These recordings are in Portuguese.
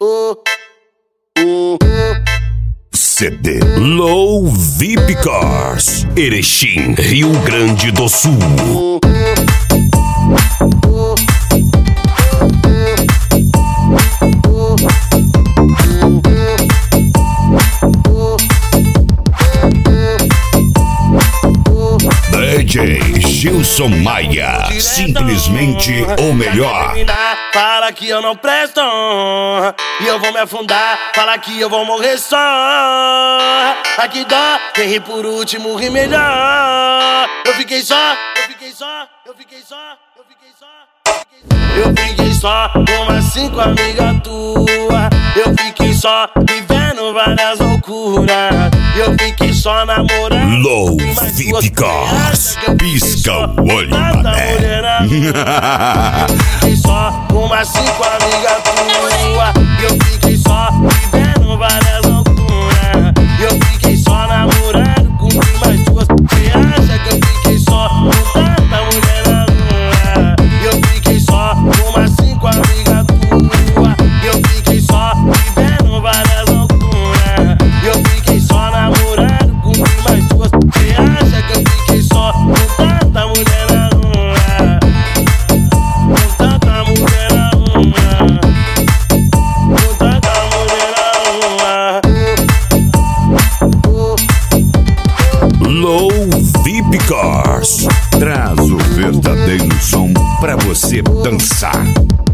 CD Low VIP Cars, Erechim, Rio Grande do Sul. DJ Gilson Maia, simplesmente o melhor. Fala que eu não presto e eu vou me afundar. Fala que eu vou morrer só. Aqui dó, quem ri por último ri melhor. Eu fiquei só, eu fiquei só, eu fiquei só, eu fiquei só. Eu fiquei só com umas 5 amigas tuas. Eu fiquei só vivendo várias loucuras. Eu fiquei só namorando. Low VIP Cars, pisca o olho, mané. Fiquei só com umas 5 amigas tuas. Eu fiquei só vivendo várias loucuras. Eu fiquei só namorando com mais duas. Você acha que eu fiquei só com tanta mulher na rua? Eu fiquei só com umas 5 amigas tuas. Eu fiquei só vivendo várias loucuras. Eu fiquei só namorando com mais duas. Você acha que eu fiquei só com tanta mulher na rua? Com tanta mulher na rua. Com tanta mulher na rua. Low VIP Cars traz o verdadeiro som pra você dançar.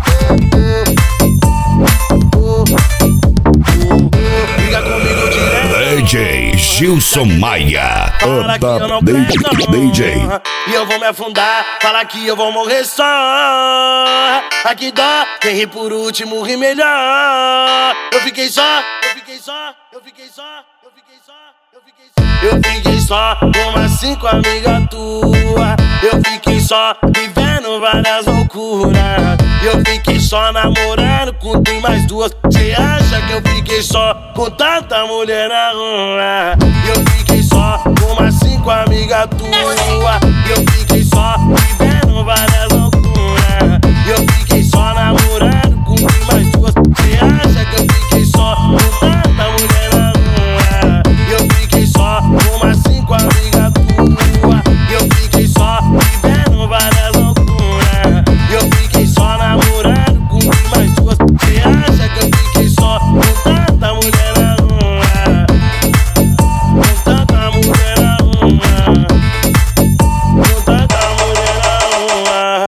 Liga comigo direto. DJ Gilson Maia, Fala que eu não presto DJ. e eu vou me afundar. Fala que eu vou morrer só. Aqui dó, quem ri por último ri melhor. Eu fiquei só, eu fiquei só, eu fiquei só, eu fiquei só, eu fiquei só. Eu fiquei só com umas 5 amigas tuas. Eu fiquei só vivendo várias loucuras. Eu fiquei só namorando com tem mais duas. Cê acha que eu fiquei só com tanta mulher na rua? Eu fiquei só com umas 5 amigas tuas. Eu fiquei só